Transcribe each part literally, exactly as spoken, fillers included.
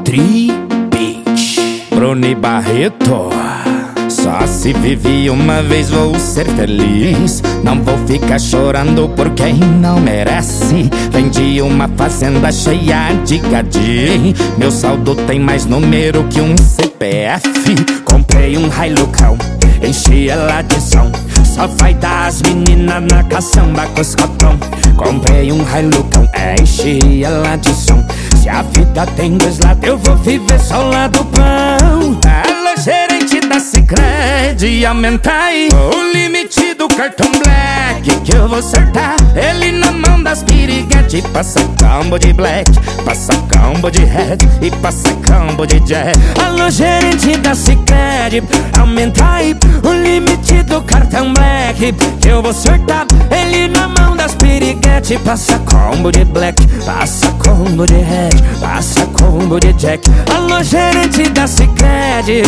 Tri Beach. Bruni Barreto. Só se vive uma vez, vou ser feliz. Não vou ficar chorando por quem não merece. Vendi uma fazenda cheia de gadi. Meu saldo tem mais número que um C P F. Comprei um Hilucão, enchi ela de som. Só vai dar as meninas na caçamba com os cotão. Comprei um Hilucão, enchi ela de som. Se a vida tem dois lados, eu vou viver só o lado pão. Alô, gerente da Sicredi, aumenta aí o limite do cartão black, que eu vou acertar ele na mão das piriguete. Passa combo de black, passa combo de red e passa combo de jack. Alô, gerente da Sicredi, aumenta aí o limite do cartão black, que eu vou acertar ele na mão das piriguete. Passa combo de black, passa combo de red, passa combo de jack. Alô, gerente da Sicredi,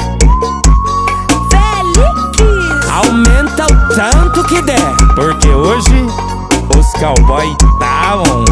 aumenta o tanto que der, porque hoje os cowboy tá on.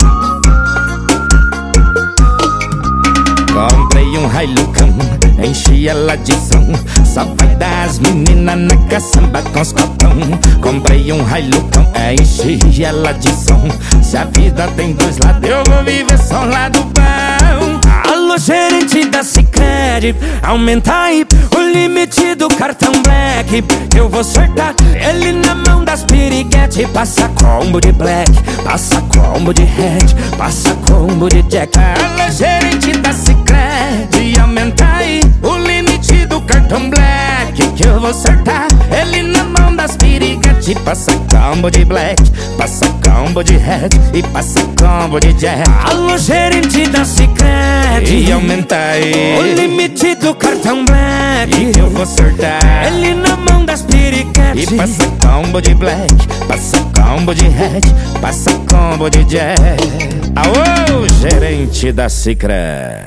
Comprei um Hilucão, enchi ela de som. Só vai dar as meninas na caçamba com os cotão. Comprei um Hilucão, enchi ela de som. Se a vida tem dois lados, eu vou viver só um lado bom. Alô, gerente da Sicredi, aumenta aí o limite do cartão black, eu vou acertar ele na mão das piriguete. Passa combo de black, passa combo de red, passa combo de jack. Alô, gerente da Sicredi, aumenta aí o limite do cartão black, que eu vou acertar ele na mão das piriguete. Passa combo de black, passa combo de red e passa combo de jack. Alô, gerente da Sicredi, e aumenta aí o limite do cartão black, e eu vou acertar ele na mão das piriguete. E passa combo de black, passa combo de red, passa combo de jack. Aô, gerente da Sicredi.